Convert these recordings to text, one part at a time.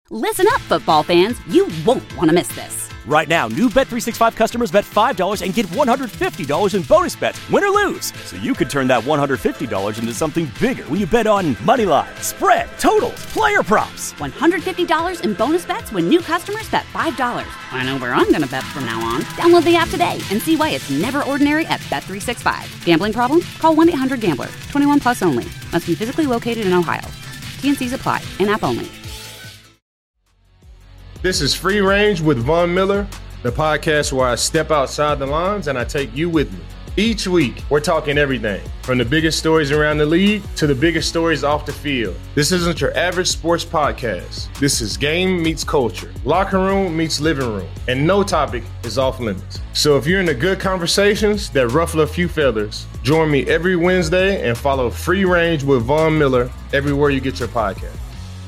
Listen up, football fans. You won't want to miss this. Right now, new Bet365 customers bet $5 and get $150 in bonus bets, win or lose. So you could turn that $150 into something bigger when you bet on money line, spread, totals, player props. $150 in bonus bets when new customers bet $5. I know where I'm going to bet from now on. Download the app today and see why it's never ordinary at Bet365. Gambling problem? Call 1-800-GAMBLER. 21 plus only. Must be physically located in Ohio. T&Cs apply. In-app only. This is Free Range with Von Miller, the podcast where I step outside the lines and I take you with me. Each week, we're talking everything from the biggest stories around the league to the biggest stories off the field. This isn't your average sports podcast. This is game meets culture, locker room meets living room, and no topic is off limits. So if you're into good conversations that ruffle a few feathers, join me every Wednesday and follow Free Range with Von Miller everywhere you get your podcast.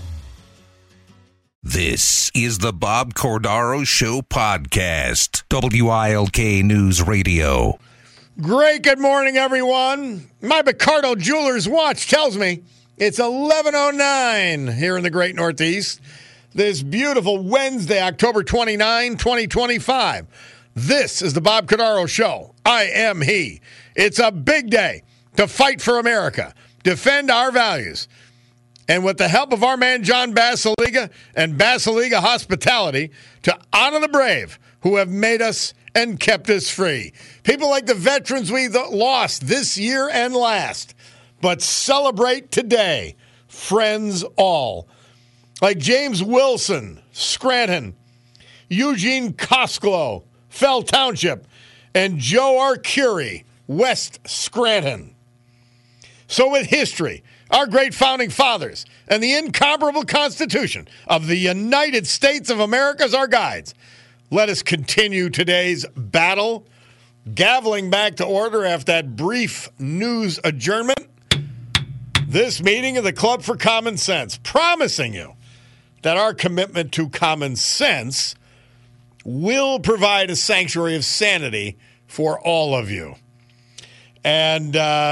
This is the Bob Cordaro Show podcast, WILK News Radio. Great good morning, everyone. My Picardo Jewelers watch tells me it's 11:09 here in the great Northeast. This beautiful Wednesday, October 29, 2025. This is the Bob Cordaro Show. I am he. It's a big day to fight for America, defend our values, and with the help of our man John Basiliga and Basiliga Hospitality, to honor the brave who have made us and kept us free. People like the veterans we lost this year and last, but celebrate today, friends all. Like James Wilson, Scranton, Eugene Kosklo, Fell Township, and Joe Arcuri, West Scranton. So with history, our great founding fathers, and the incomparable Constitution of the United States of America as our guides, let us continue today's battle. Gaveling back to order after that brief news adjournment, this meeting of the Club for Common Sense, promising you that our commitment to common sense will provide a sanctuary of sanity for all of you. And,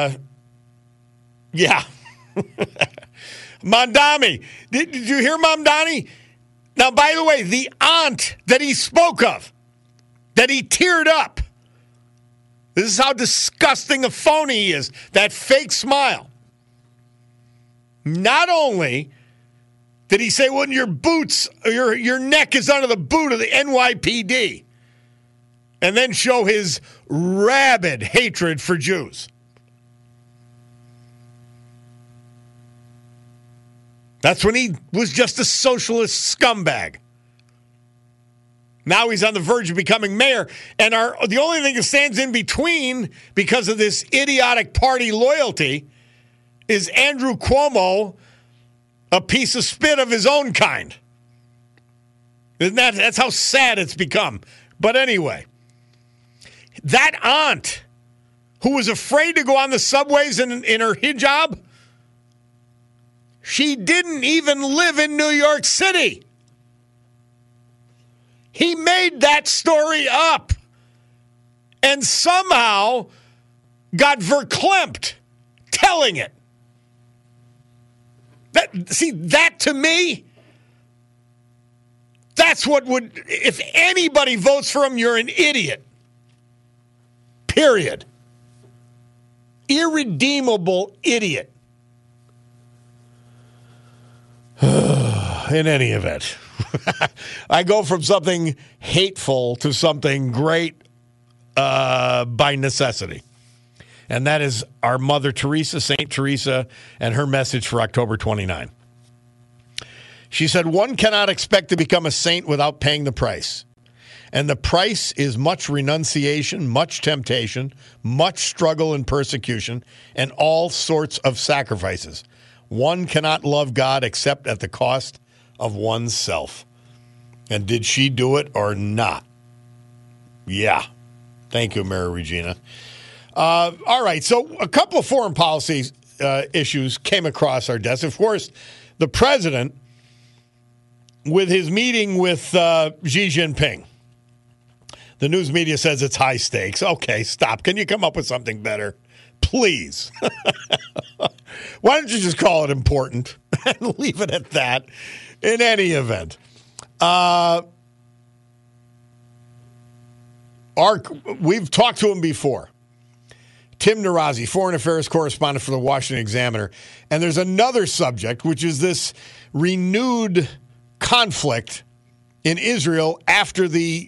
yeah. Mamdani. Did you hear Mamdani? Now, by the way, the aunt that he spoke of, that he teared up, this is how disgusting a phony he is, that fake smile. Not only did he say, well, your boots, your neck is under the boot of the NYPD, and then show his rabid hatred for Jews. That's when he was just a socialist scumbag. Now he's on the verge of becoming mayor. And the only thing that stands in between because of this idiotic party loyalty is Andrew Cuomo, a piece of spit of his own kind. That's how sad it's become. But anyway, that aunt who was afraid to go on the subways in her hijab, she didn't even live in New York City. He made that story up and somehow got verklempt telling it. That to me, that's what would, if anybody votes for him, you're an idiot. Period. Irredeemable idiot. In any event, I go from something hateful to something great by necessity. And that is our Mother Teresa, St. Teresa, and her message for October 29. She said, one cannot expect to become a saint without paying the price. And the price is much renunciation, much temptation, much struggle and persecution, and all sorts of sacrifices. One cannot love God except at the cost of oneself. And did she do it or not? Yeah. Thank you, Mary Regina. All right, so a couple of foreign policy issues came across our desk. Of course, the president, with his meeting with Xi Jinping, the news media says it's high stakes. Okay, stop. Can you come up with something better? Please. Why don't you just call it important and leave it at that? In any event, we've talked to him before. Tim Narazi, foreign affairs correspondent for the Washington Examiner. And there's another subject, which is this renewed conflict in Israel after the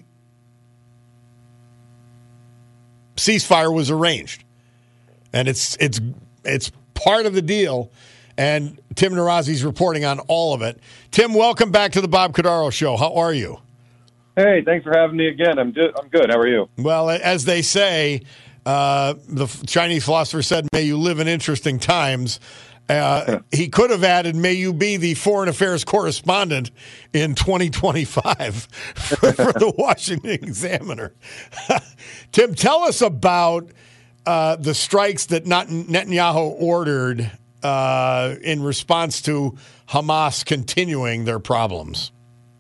ceasefire was arranged. And it's part of the deal. And Tim Narazi's reporting on all of it. Tim, welcome back to the Bob Cordaro Show. How are you? Hey, thanks for having me again. I'm good. How are you? Well, as they say, the Chinese philosopher said, may you live in interesting times. He could have added, may you be the foreign affairs correspondent in 2025 for the Washington Examiner. Tim, tell us about the strikes that Netanyahu ordered in response to Hamas continuing their problems.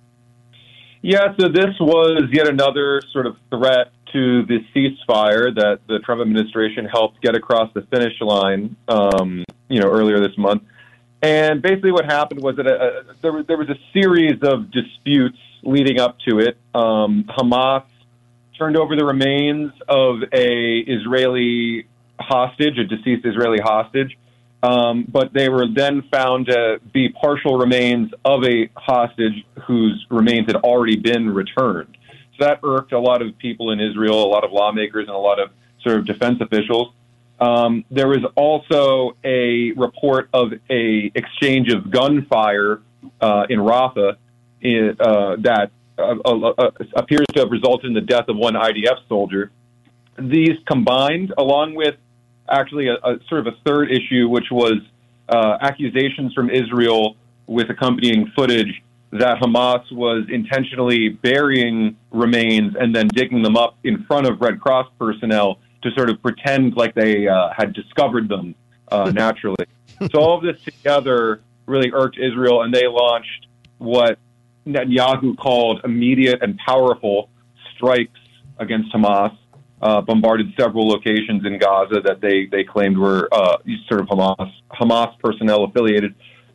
Yeah, so this was yet another sort of threat to the ceasefire that the Trump administration helped get across the finish line, earlier this month. And basically what happened was that there was a series of disputes leading up to it. Hamas turned over the remains of a Israeli hostage, a deceased Israeli hostage, but they were then found to be partial remains of a hostage whose remains had already been returned. So that irked a lot of people in Israel, a lot of lawmakers, and a lot of sort of defense officials. There was also a report of a exchange of gunfire in Rafah that appears to have resulted in the death of one IDF soldier. These combined, along with actually a sort of a third issue, which was accusations from Israel with accompanying footage that Hamas was intentionally burying remains and then digging them up in front of Red Cross personnel to sort of pretend like they had discovered them naturally. So all of this together really irked Israel, and they launched what Netanyahu called immediate and powerful strikes against Hamas, bombarded several locations in Gaza that they claimed were sort of Hamas personnel affiliated.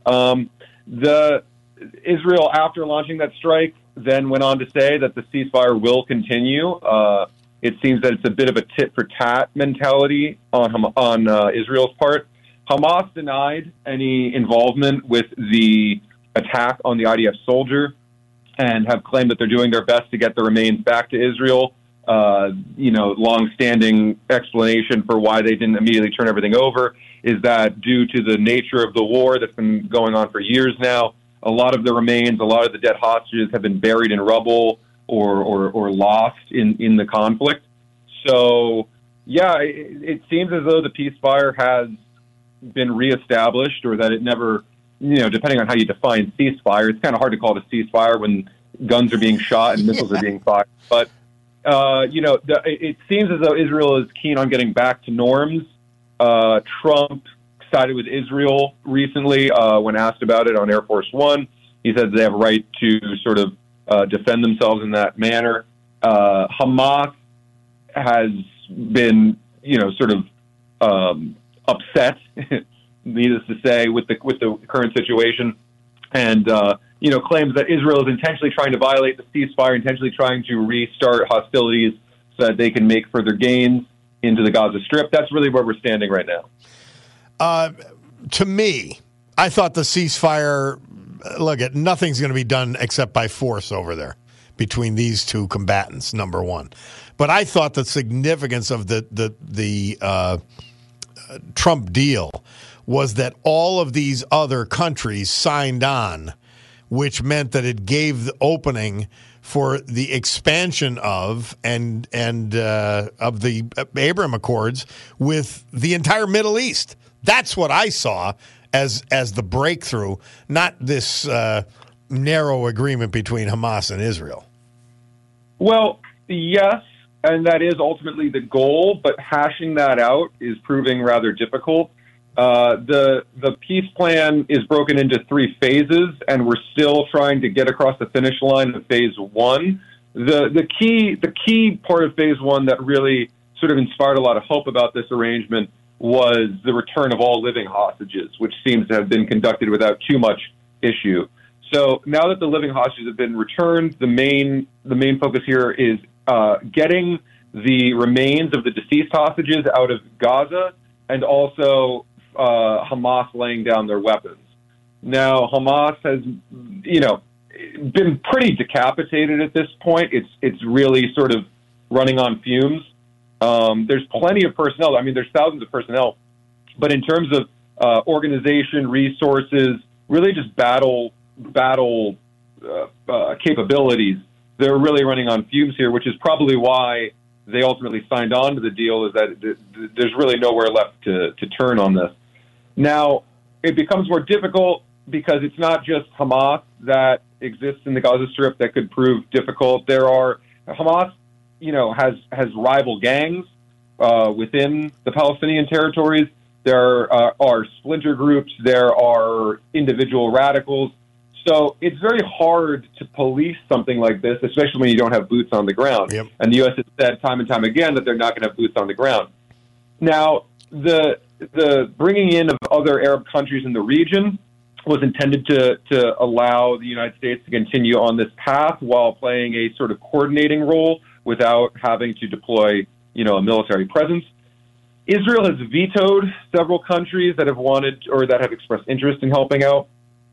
Israel, after launching that strike, then went on to say that the ceasefire will continue. It seems that it's a bit of a tit-for-tat mentality on Israel's part. Hamas denied any involvement with the attack on the IDF soldier and have claimed that they're doing their best to get the remains back to Israel. Long-standing explanation for why they didn't immediately turn everything over is that due to the nature of the war that's been going on for years now, a lot of the remains, a lot of the dead hostages have been buried in rubble or lost in the conflict. So, yeah, it seems as though the ceasefire has been reestablished, or that it never, depending on how you define ceasefire, it's kind of hard to call it a ceasefire when guns are being shot and missiles are being fired. But, it seems as though Israel is keen on getting back to norms. Trump sided with Israel recently when asked about it on Air Force One. He said they have a right to sort of defend themselves in that manner. Hamas has been, upset, needless to say, with the current situation, and claims that Israel is intentionally trying to violate the ceasefire, intentionally trying to restart hostilities so that they can make further gains into the Gaza Strip. That's really where we're standing right now. To me, I thought the ceasefire, nothing's going to be done except by force over there between these two combatants, number one. But I thought the significance of the Trump deal was that all of these other countries signed on, which meant that it gave the opening for the expansion of the Abraham Accords with the entire Middle East. That's what I saw as the breakthrough, not this narrow agreement between Hamas and Israel. Well, yes, and that is ultimately the goal, but hashing that out is proving rather difficult. The peace plan is broken into 3 phases, and we're still trying to get across the finish line of phase 1. The key part of phase 1 that really sort of inspired a lot of hope about this arrangement was the return of all living hostages, which seems to have been conducted without too much issue. So now that the living hostages have been returned, the main focus here is getting the remains of the deceased hostages out of Gaza, and also Hamas laying down their weapons. Now, Hamas has, been pretty decapitated at this point. It's really sort of running on fumes. There's plenty of personnel. I mean, there's thousands of personnel, but in terms of organization, resources, really just battle capabilities, they're really running on fumes here, which is probably why they ultimately signed on to the deal, is that there's really nowhere left to turn on this. Now, it becomes more difficult because it's not just Hamas that exists in the Gaza Strip that could prove difficult. Hamas, has rival gangs within the Palestinian territories. There are splinter groups. There are individual radicals. So it's very hard to police something like this, especially when you don't have boots on the ground. Yep. And the U.S. has said time and time again that they're not going to have boots on the ground. Now, the bringing in of other Arab countries in the region was intended to allow the United States to continue on this path while playing a sort of coordinating role without having to deploy, a military presence. Israel has vetoed several countries that have wanted or that have expressed interest in helping out.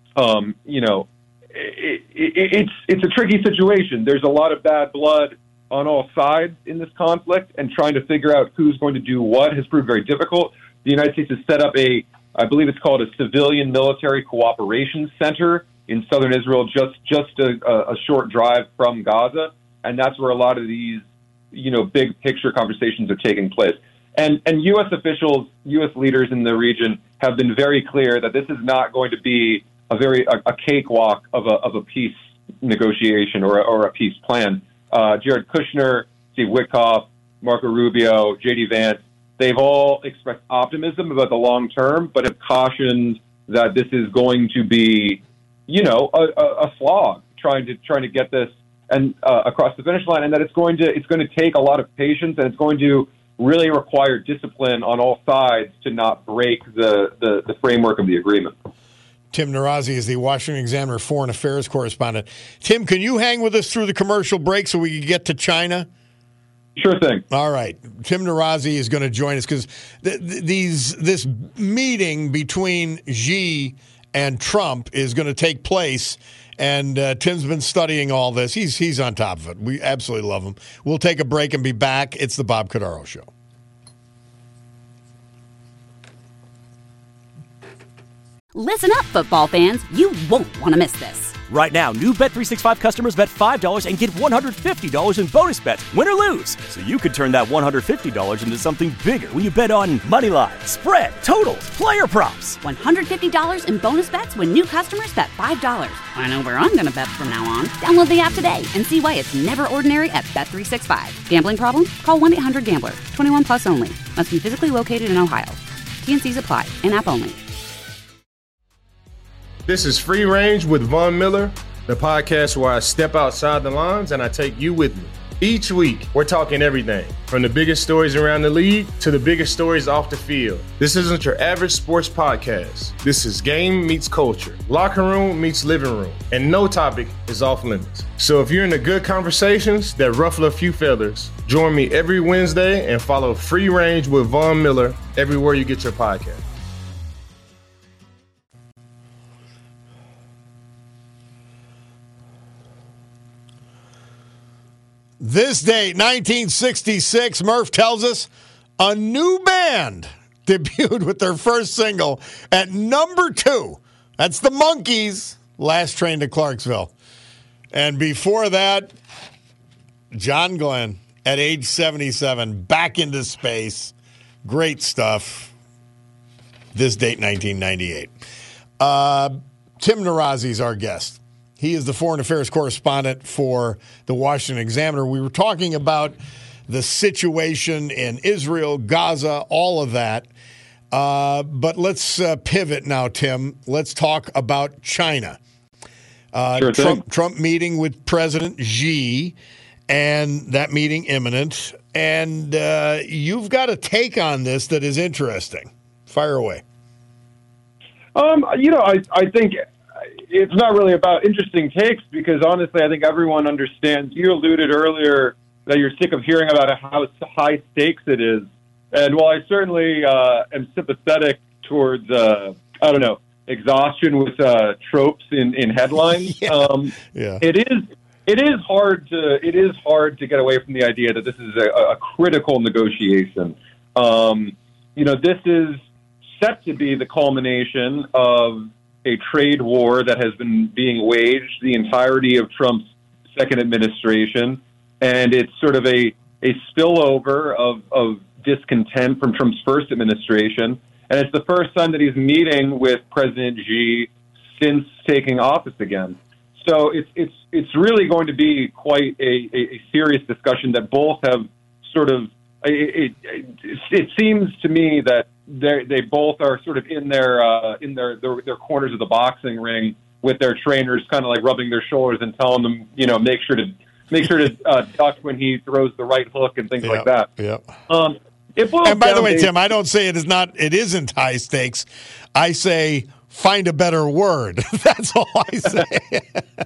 It's a tricky situation. There's a lot of bad blood on all sides in this conflict, and trying to figure out who's going to do what has proved very difficult. The United States has set up I believe it's called a civilian military cooperation center in southern Israel, just a short drive from Gaza, and that's where a lot of these, big picture conversations are taking place. And U.S. officials, U.S. leaders in the region have been very clear that this is not going to be a cakewalk of a peace negotiation or a peace plan. Jared Kushner, Steve Witkoff, Marco Rubio, J.D. Vance, they've all expressed optimism about the long term, but have cautioned that this is going to be, a slog trying to get this and across the finish line, and that it's going to take a lot of patience, and it's going to really require discipline on all sides to not break the framework of the agreement. Tim Narazi is the Washington Examiner foreign affairs correspondent. Tim, can you hang with us through the commercial break so we can get to China? Sure thing. All right. Tim Narazi is going to join us because this meeting between Xi and Trump is going to take place, and Tim's been studying all this. He's on top of it. We absolutely love him. We'll take a break and be back. It's the Bob Cordaro Show. Listen up, football fans. You won't want to miss this. Right now, new Bet365 customers bet $5 and get $150 in bonus bets, win or lose. So you could turn that $150 into something bigger when you bet on money line, spread, totals, player props. $150 in bonus bets when new customers bet $5. I know where I'm going to bet from now on. Download the app today and see why it's never ordinary at Bet365. Gambling problem? Call 1-800-GAMBLER. 21 plus only. Must be physically located in Ohio. T&Cs apply. In-app only. This is Free Range with Von Miller, the podcast where I step outside the lines and I take you with me. Each week, we're talking everything from the biggest stories around the league to the biggest stories off the field. This isn't your average sports podcast. This is game meets culture, locker room meets living room, and no topic is off limits. So if you're into good conversations that ruffle a few feathers, join me every Wednesday and follow Free Range with Von Miller everywhere you get your podcast. This date, 1966, Murph tells us a new band debuted with their first single at number 2. That's the Monkees, Last Train to Clarksville. And before that, John Glenn at age 77, Back into Space. Great stuff. This date, 1998. Tim Narazi is our guest. He is the foreign affairs correspondent for the Washington Examiner. We were talking about the situation in Israel, Gaza, all of that. But let's pivot now, Tim. Let's talk about China. Sure thing. Trump meeting with President Xi, and that meeting imminent. And you've got a take on this that is interesting. Fire away. I think it's not really about interesting takes because, honestly, I think everyone understands. You alluded earlier that you're sick of hearing about how high stakes it is. And while I certainly am sympathetic towards, exhaustion with tropes in headlines, it is hard to get away from the idea that this is a critical negotiation. This is set to be the culmination of a trade war that has been being waged the entirety of Trump's second administration, and it's sort of a spillover of discontent from Trump's first administration, and it's the first time that he's meeting with President Xi since taking office again. So it's really going to be quite a serious discussion that both have sort of. It seems to me that they both are sort of in their corners of the boxing ring with their trainers, kind of like rubbing their shoulders and telling them, make sure to duck when he throws the right hook and things like that. Yeah. And by the way, Tim, I don't say it isn't high stakes. I say find a better word. That's all I say.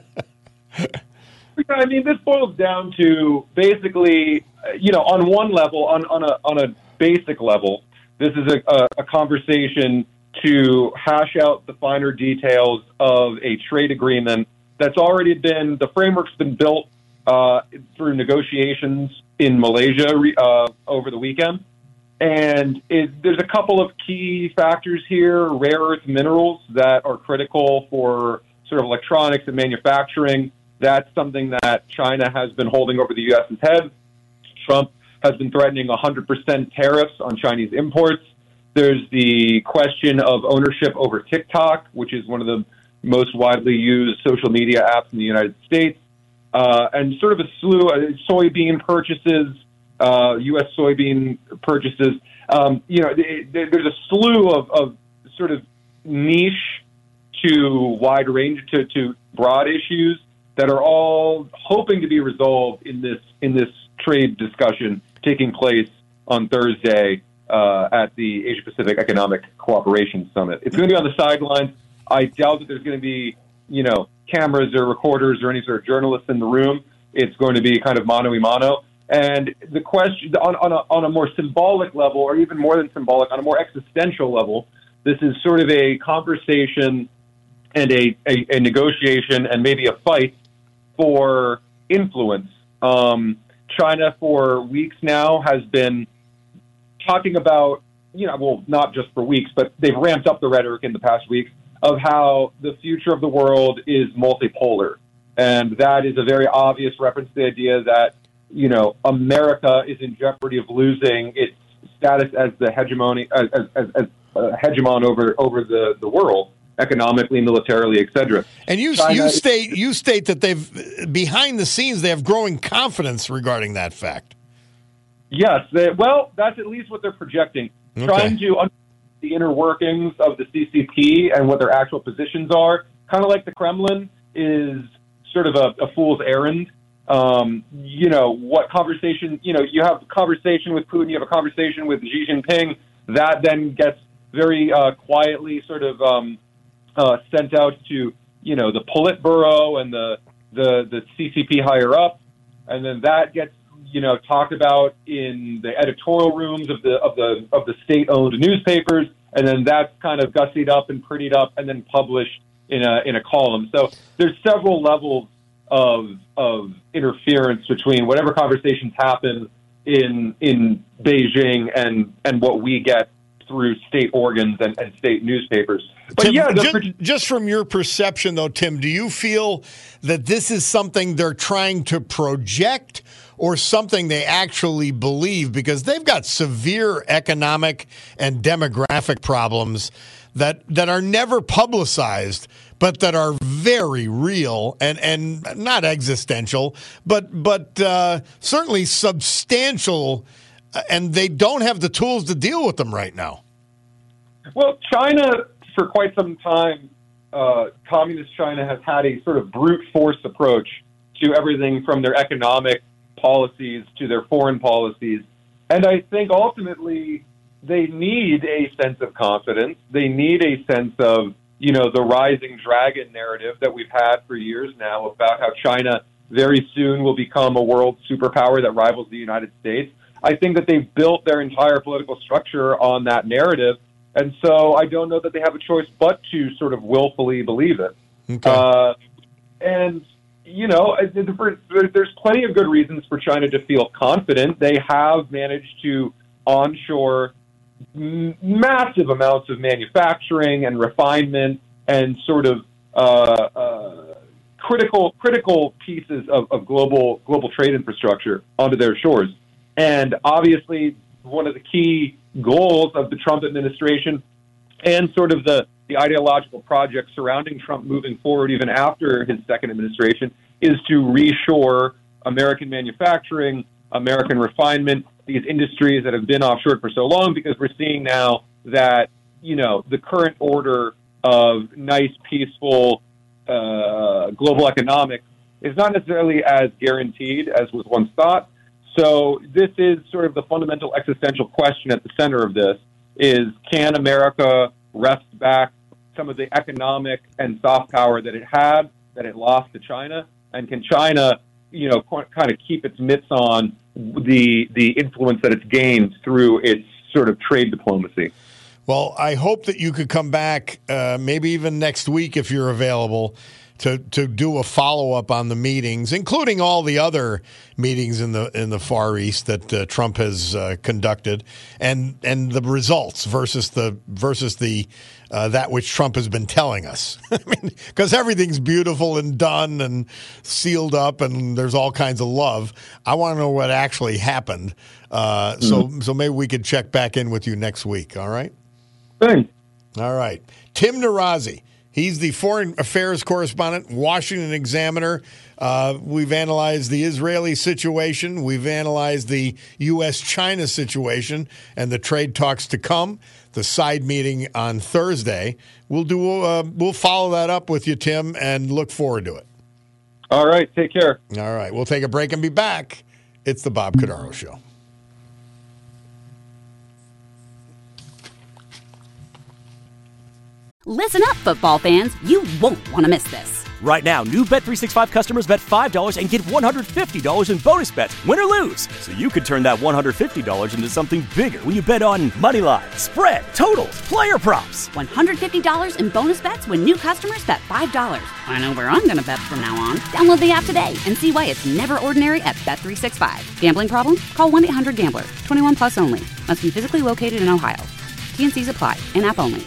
I mean, this boils down to basically, on one level, on a basic level, this is a conversation to hash out the finer details of a trade agreement that's already been, the framework's been built through negotiations in Malaysia over the weekend. And there's a couple of key factors here, rare earth minerals that are critical for sort of electronics and manufacturing. That's something that China has been holding over the U.S.'s head. Trump has been threatening 100% tariffs on Chinese imports. There's the question of ownership over TikTok, which is one of the most widely used social media apps in the United States, and sort of a slew of soybean purchases, U.S. soybean purchases. There's a slew of sort of niche to wide range to broad issues that are all hoping to be resolved in this trade discussion taking place on Thursday at the Asia Pacific Economic Cooperation Summit. It's going to be on the sidelines. I doubt that there's going to be, cameras or recorders or any sort of journalists in the room. It's going to be kind of mano a mano. And the question on a more symbolic level, or even more than symbolic, on a more existential level, this is sort of a conversation and a negotiation and maybe a fight for influence. China for weeks now has been talking about, not just for weeks, but they've ramped up the rhetoric in the past weeks of how the future of the world is multipolar. And that is a very obvious reference to the idea that, America is in jeopardy of losing its status as the hegemon over the world, economically, militarily, etc. And you state that they've behind the scenes they have growing confidence regarding that fact. Yes, that's at least what they're projecting, trying to understand the inner workings of the CCP and what their actual positions are. Kind of like the Kremlin is sort of a fool's errand. What conversation? You have a conversation with Putin, you have a conversation with Xi Jinping. That then gets very quietly sort of sent out to the Politburo and the CCP higher up, and then that gets talked about in the editorial rooms of the state-owned newspapers, and then that's kind of gussied up and prettied up and then published in a column. So there's several levels of interference between whatever conversations happen in Beijing and what we get through state organs and state newspapers. But Tim, just from your perception, though, Tim, do you feel that this is something they're trying to project or something they actually believe? Because they've got severe economic and demographic problems that are never publicized, but that are very real and not existential, but certainly substantial, and they don't have the tools to deal with them right now. Well, China, for quite some time, communist China has had a sort of brute force approach to everything from their economic policies to their foreign policies. And I think ultimately they need a sense of confidence. They need a sense of, the rising dragon narrative that we've had for years now about how China very soon will become a world superpower that rivals the United States. I think that they've built their entire political structure on that narrative. And so I don't know that they have a choice but to sort of willfully believe it. Okay. There's plenty of good reasons for China to feel confident. They have managed to onshore massive amounts of manufacturing and refinement and sort of critical pieces of global trade infrastructure onto their shores. And obviously, one of the key goals of the Trump administration and sort of the ideological project surrounding Trump moving forward, even after his second administration, is to reshore American manufacturing, American refinement, these industries that have been offshore for so long, because we're seeing now that, the current order of nice, peaceful global economics is not necessarily as guaranteed as was once thought. So this is sort of the fundamental existential question at the center of this is, can America wrest back some of the economic and soft power that it had, that it lost to China? And can China, kind of keep its mitts on the influence that it's gained through its sort of trade diplomacy? Well, I hope that you could come back maybe even next week if you're available to do a follow-up on the meetings, including all the other meetings in the Far East that Trump has conducted, and the results versus the that which Trump has been telling us. I mean, because everything's beautiful and done and sealed up, and there's all kinds of love. I want to know what actually happened. So maybe we could check back in with you next week. All right. Thanks. All right. Tim Narazi. He's the foreign affairs correspondent, Washington Examiner. We've analyzed the Israeli situation. We've analyzed the U.S.-China situation and the trade talks to come, the side meeting on Thursday. We'll follow that up with you, Tim, and look forward to it. All right. Take care. All right. We'll take a break and be back. It's the Bob Cordaro Show. Listen up, football fans. You won't want to miss this. Right now, new Bet365 customers bet $5 and get $150 in bonus bets, win or lose. So you could turn that $150 into something bigger when you bet on moneyline, spread, totals, player props. $150 in bonus bets when new customers bet $5. I know where I'm going to bet from now on. Download the app today and see why it's never ordinary at Bet365. Gambling problem? Call 1-800-GAMBLER. 21 plus only. Must be physically located in Ohio. T&Cs apply. In-app only.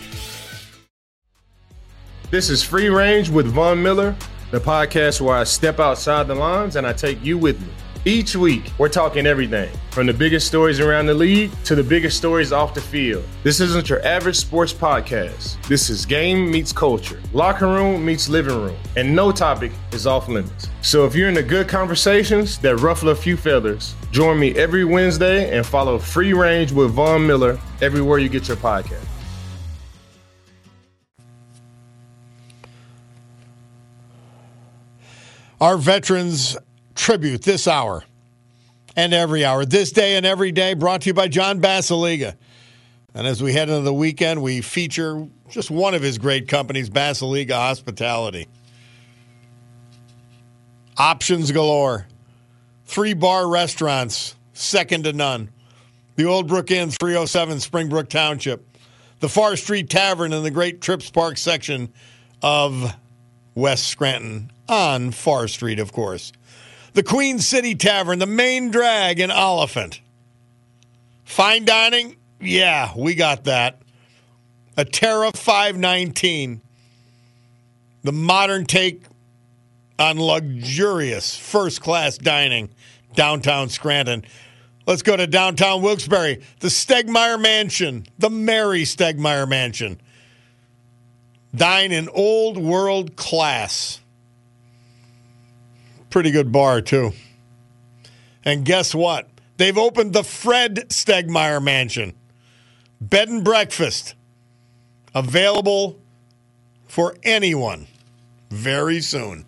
This is Free Range with Von Miller, the podcast where I step outside the lines and I take you with me. Each week, we're talking everything from the biggest stories around the league to the biggest stories off the field. This isn't your average sports podcast. This is game meets culture, locker room meets living room, and no topic is off limits. So if you're into good conversations that ruffle a few feathers, join me every Wednesday and follow Free Range with Von Miller everywhere you get your podcast. Our veterans tribute this hour and every hour, this day and every day, brought to you by John Basiliga. And as we head into the weekend, we feature just one of his great companies, Basiliga Hospitality. Options galore. 3-bar restaurants, second to none. The Old Brook Inn, 307 Springbrook Township. The Far Street Tavern in the Great Trips Park section of West Scranton. On Far Street, of course. The Queen City Tavern, the main drag in Oliphant. Fine dining? Yeah, we got that. A Terra 519. The modern take on luxurious first-class dining. Downtown Scranton. Let's go to downtown Wilkes-Barre. The Stegmeyer Mansion. The Mary Stegmeyer Mansion. Dine in old world class. Pretty good bar, too. And guess what? They've opened the Fred Stegmeyer Mansion. Bed and breakfast. Available for anyone very soon.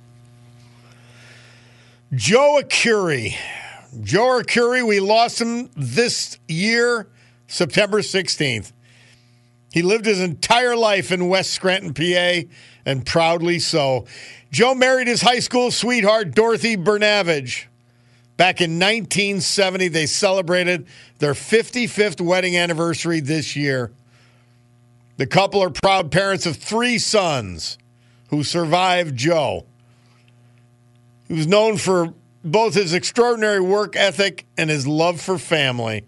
Joe Arcuri. Joe Arcuri, we lost him this year, September 16th. He lived his entire life in West Scranton, PA, and proudly so. Joe married his high school sweetheart, Dorothy Bernavage. Back in 1970, they celebrated their 55th wedding anniversary this year. The couple are proud parents of 3 sons who survived Joe. He was known for both his extraordinary work ethic and his love for family.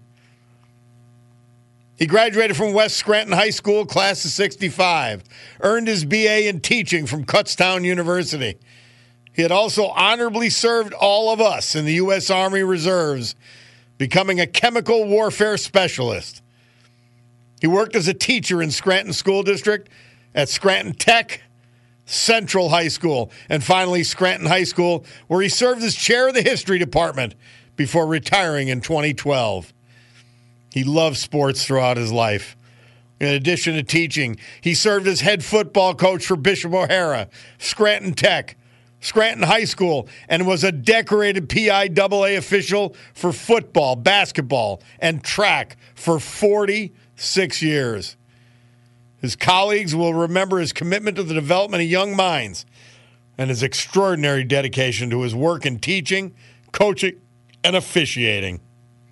He graduated from West Scranton High School, class of 65, earned his BA in teaching from Kutztown University. He had also honorably served all of us in the U.S. Army Reserves, becoming a chemical warfare specialist. He worked as a teacher in Scranton School District, at Scranton Tech, Central High School, and finally Scranton High School, where he served as chair of the history department before retiring in 2012. He loved sports throughout his life. In addition to teaching, he served as head football coach for Bishop O'Hara, Scranton Tech, Scranton High School, and was a decorated PIAA official for football, basketball, and track for 46 years. His colleagues will remember his commitment to the development of young minds and his extraordinary dedication to his work in teaching, coaching, and officiating.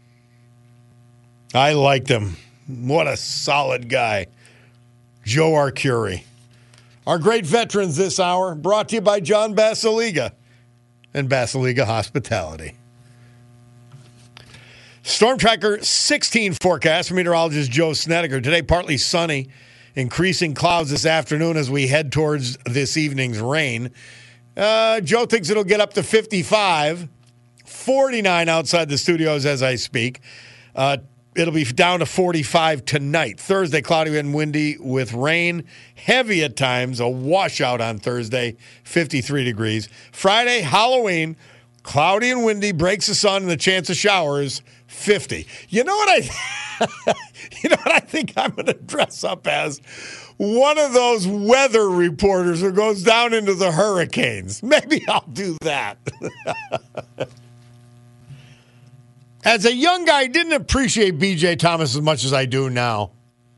I liked him. What a solid guy. Joe Arcuri. Our great veterans this hour, brought to you by John Basiliga and Basiliga Hospitality. Storm Tracker 16 forecast from meteorologist Joe Snedeker. Today, partly sunny, increasing clouds this afternoon as we head towards this evening's rain. Joe thinks it'll get up to 55, 49 outside the studios as I speak. It'll be down to 45 tonight. Thursday, cloudy and windy with rain. Heavy at times. A washout on Thursday, 53 degrees. Friday, Halloween, cloudy and windy, breaks the sun and the chance of showers, 50. You know what I think I'm going to dress up as? One of those weather reporters who goes down into the hurricanes. Maybe I'll do that. As a young guy, I didn't appreciate B.J. Thomas as much as I do now.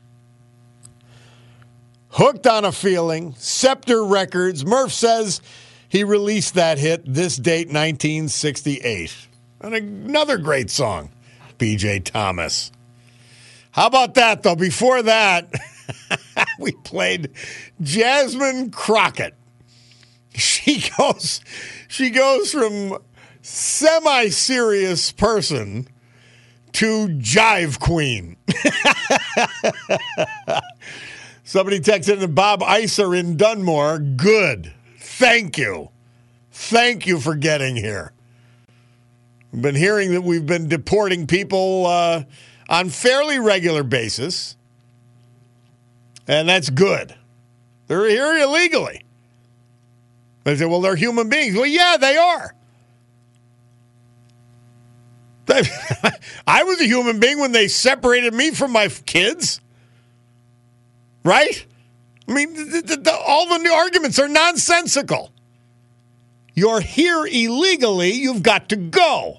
Hooked on a Feeling, Scepter Records. Murph says he released that hit this date, 1968. And another great song, B.J. Thomas. How about that, though? Before that, we played Jasmine Crockett. She goes from semi-serious person to jive queen. Somebody texted in Bob Iser in Dunmore. Good. Thank you. Thank you for getting here. We've been hearing that we've been deporting people on fairly regular basis, and that's good. They're here illegally. They say, well, they're human beings. Well, yeah, they are. I was a human being when they separated me from my kids. Right? I mean, all the new arguments are nonsensical. You're here illegally. You've got to go.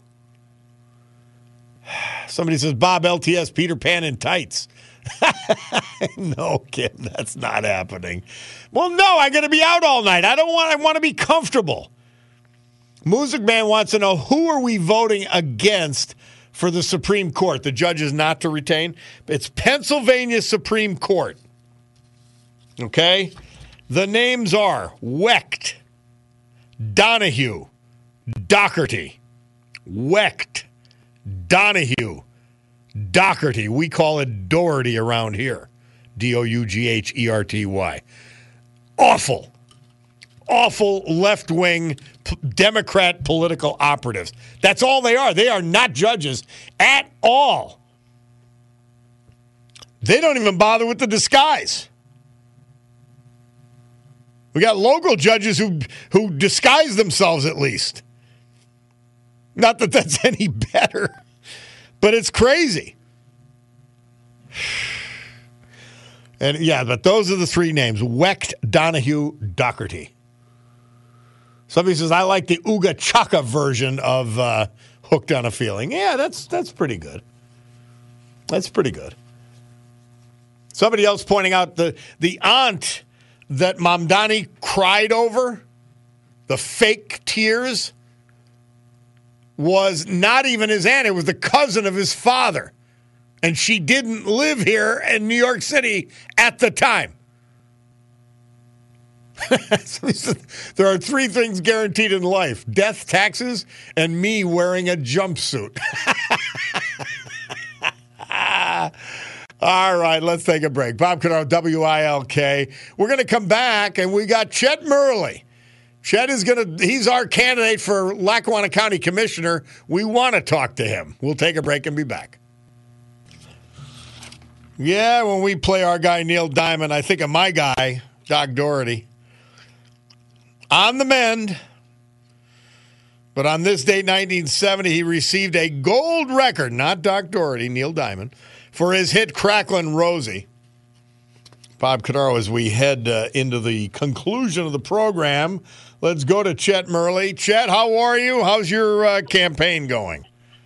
Somebody says, Bob, LTS, Peter Pan in tights. No, kid, that's not happening. Well, no, I got to be out all night. I want to be comfortable. Music Man wants to know, who are we voting against for the Supreme Court? The judges not to retain? It's Pennsylvania Supreme Court. Okay? The names are Wecht, Donahue, Dougherty. Wecht, Donahue, Dougherty. We call it Doherty around here. Dougherty. Awful left-wing Democrat political operatives. That's all they are. They are not judges at all. They don't even bother with the disguise. We got local judges who disguise themselves at least. Not that that's any better, but it's crazy. And yeah, but those are the three names: Wecht, Donahue, Dougherty. Somebody says, I like the Uga Chaka version of Hooked on a Feeling. Yeah, that's pretty good. That's pretty good. Somebody else pointing out the aunt that Mamdani cried over, the fake tears, was not even his aunt. It was the cousin of his father. And she didn't live here in New York City at the time. There are three things guaranteed in life: death, taxes, and me wearing a jumpsuit. All right, let's take a break. Bob Cordaro, WILK. We're going to come back, and we got Chet Murley. Chet is he's our candidate for Lackawanna County Commissioner. We want to talk to him. We'll take a break and be back. Yeah, when we play our guy Neil Diamond, I think of my guy, Doc Doherty. On the mend. But on this date, 1970, he received a gold record, not Doc Doherty, Neil Diamond, for his hit Cracklin' Rosie. Bob Cordaro, as we head into the conclusion of the program, let's go to Chet Murley. Chet, how are you? How's your campaign going?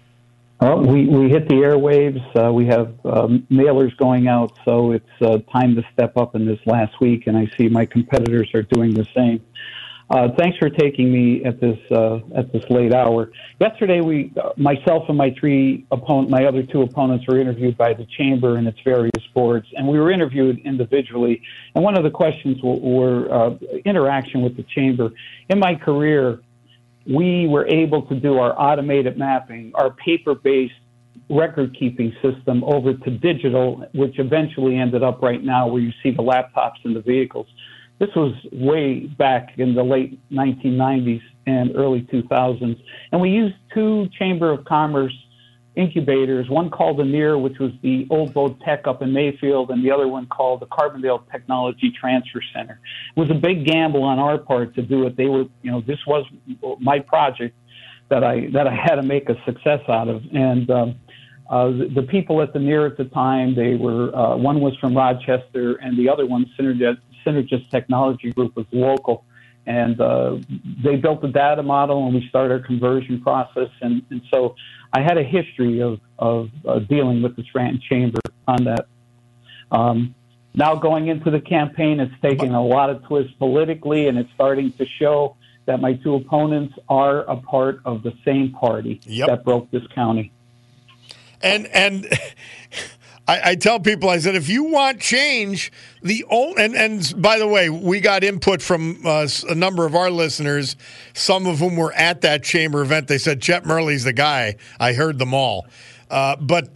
We hit the airwaves. We have mailers going out, so it's time to step up in this last week, and I see my competitors are doing the same. Thanks for taking me at this late hour. Yesterday, myself and my other two opponents were interviewed by the chamber and its various boards, and we were interviewed individually. And one of the questions were interaction with the chamber. In my career, we were able to do our automated mapping, our paper-based record-keeping system over to digital, which eventually ended up right now where you see the laptops in the vehicles. This was way back in the late 1990s and early 2000s. And we used two Chamber of Commerce incubators, one called the NEAR, which was the Old Boat Tech up in Mayfield, and the other one called the Carbondale Technology Transfer Center. It was a big gamble on our part to do it. They were, this was my project that I had to make a success out of. And the people at the NEAR at the time, they were, one was from Rochester, and the other one, Synergist Technology Group, was local. And they built the data model, and we started our conversion process. And so I had a history of dealing with the Scranton Chamber on that. Now going into the campaign, it's taking a lot of twists politically, and it's starting to show that my two opponents are a part of the same party that broke this county. And I tell people, I said, if you want change, and by the way, we got input from a number of our listeners, some of whom were at that chamber event. They said, Chet Murley's the guy. I heard them all. But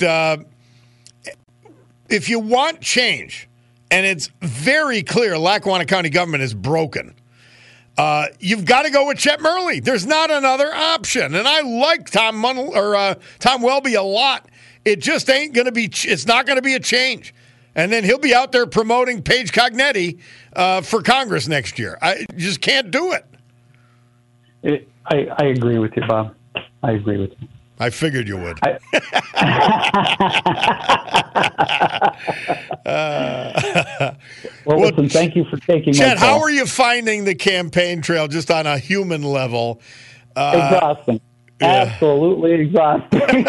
if you want change, and it's very clear Lackawanna County government is broken, you've got to go with Chet Murley. There's not another option. And I like Tom Welby a lot. It just ain't going to be. It's not going to be a change. And then he'll be out there promoting Paige Cognetti for Congress next year. I just can't do it. I agree with you, Bob. I agree with you. I figured you would. Well, listen, thank you for taking my call. Chet, how are you finding the campaign trail just on a human level? Exhausting. Yeah. Absolutely exhausting.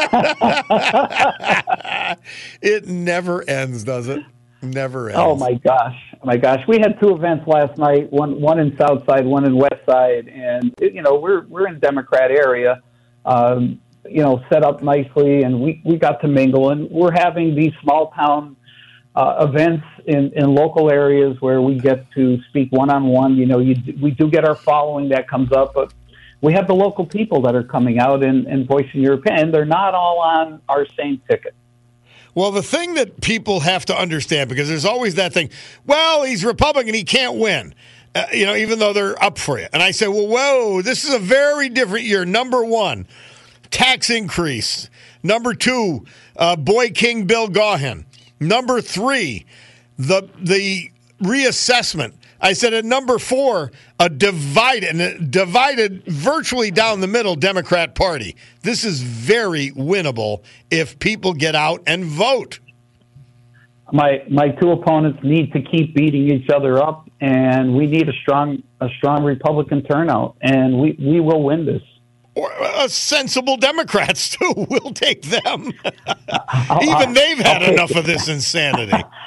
It never ends, does it? Never ends. Oh my gosh! We had two events last night. One in South Side, one in West Side, and we're in Democrat area. Set up nicely, and we got to mingle, and we're having these small town events in local areas where we get to speak one-on-one. We do get our following that comes up, but we have the local people that are coming out and voicing your opinion. They're not all on our same ticket. Well, the thing that people have to understand, because there's always that thing, well, he's Republican, he can't win, even though they're up for it. And I say, well, whoa, this is a very different year. Number one, tax increase. Number two, Boy King Bill Gaughan. Number three, the reassessment. I said at number four, a divided virtually down the middle Democrat Party. This is very winnable if people get out and vote. My two opponents need to keep beating each other up, and we need a strong Republican turnout, and we will win this. Or sensible Democrats, too. We'll take them. Even they've had enough of this insanity.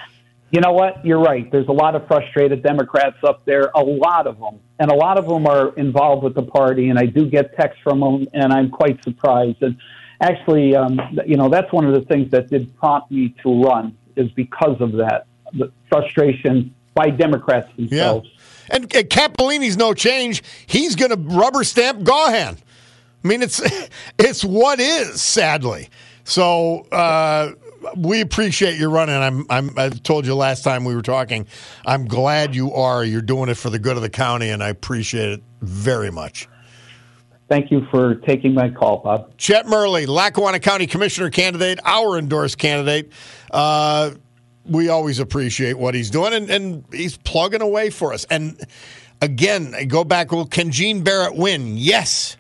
You know what? You're right. There's a lot of frustrated Democrats up there, a lot of them. And a lot of them are involved with the party, and I do get texts from them, and I'm quite surprised. And actually, that's one of the things that did prompt me to run, is because of that, the frustration by Democrats themselves. Yeah. And Capolini's no change. He's going to rubber stamp Gaughan. I mean, it's what is, sadly. So we appreciate your running. I told you last time we were talking, I'm glad you are. You're doing it for the good of the county, and I appreciate it very much. Thank you for taking my call, Bob. Chet Murley, Lackawanna County Commissioner candidate, our endorsed candidate. We always appreciate what he's doing, and he's plugging away for us. And again, I go back, well, can Gene Barrett win? Yes.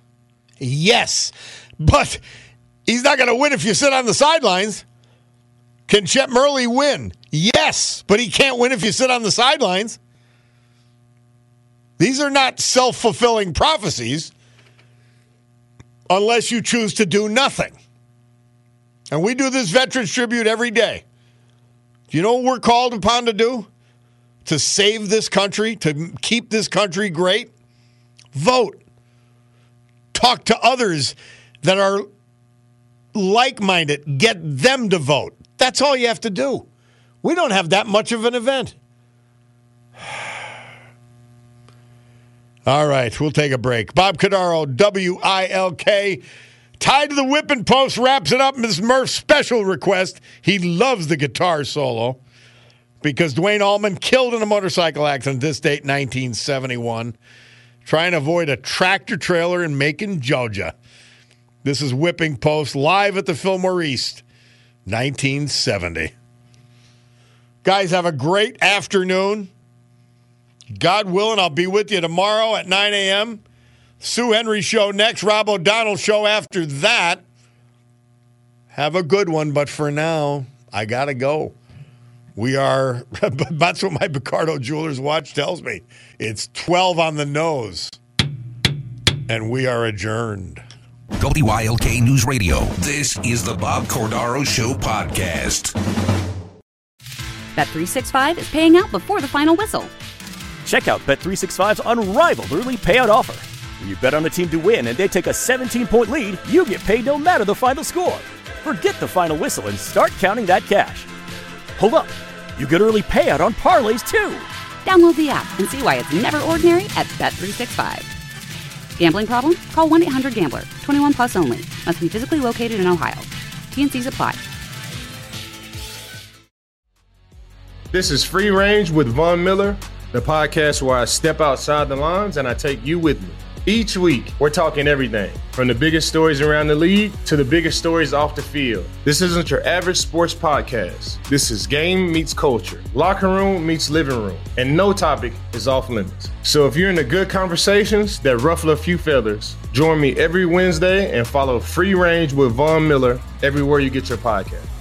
But he's not going to win if you sit on the sidelines. Can Chet Murley win? Yes, but he can't win if you sit on the sidelines. These are not self-fulfilling prophecies unless you choose to do nothing. And we do this Veterans Tribute every day. Do you know what we're called upon to do? To save this country, to keep this country great? Vote. Talk to others that are like-minded. Get them to vote. That's all you have to do. We don't have that much of an event. All right, we'll take a break. Bob Cordaro, WILK. Tied to the Whipping Post wraps it up. Ms. Murph's special request. He loves the guitar solo because Dwayne Allman killed in a motorcycle accident this date, 1971, trying to avoid a tractor trailer in Macon, Georgia. This is Whipping Post live at the Fillmore East, 1970. Guys, have a great afternoon. God willing, I'll be with you tomorrow at 9 a.m. Sue Henry show next. Rob O'Donnell show after that. Have a good one, but for now, I got to go. We are, that's what my Picardo Jewelers watch tells me. It's 12 on the nose, and we are adjourned. WILK News Radio. This is the Bob Cordaro Show podcast. Bet365 is paying out before the final whistle. Check out Bet365's unrivaled early payout offer. When you bet on a team to win and they take a 17-point lead, you get paid no matter the final score. Forget the final whistle and start counting that cash. Hold up. You get early payout on parlays, too. Download the app and see why it's never ordinary at Bet365. Gambling problem? Call 1-800-GAMBLER. 21 plus only. Must be physically located in Ohio. T&Cs apply. This is Free Range with Von Miller, the podcast where I step outside the lines and I take you with me. Each week, we're talking everything from the biggest stories around the league to the biggest stories off the field. This isn't your average sports podcast. This is game meets culture, locker room meets living room, and no topic is off limits. So if you're into good conversations that ruffle a few feathers, join me every Wednesday and follow Free Range with Von Miller everywhere you get your podcast.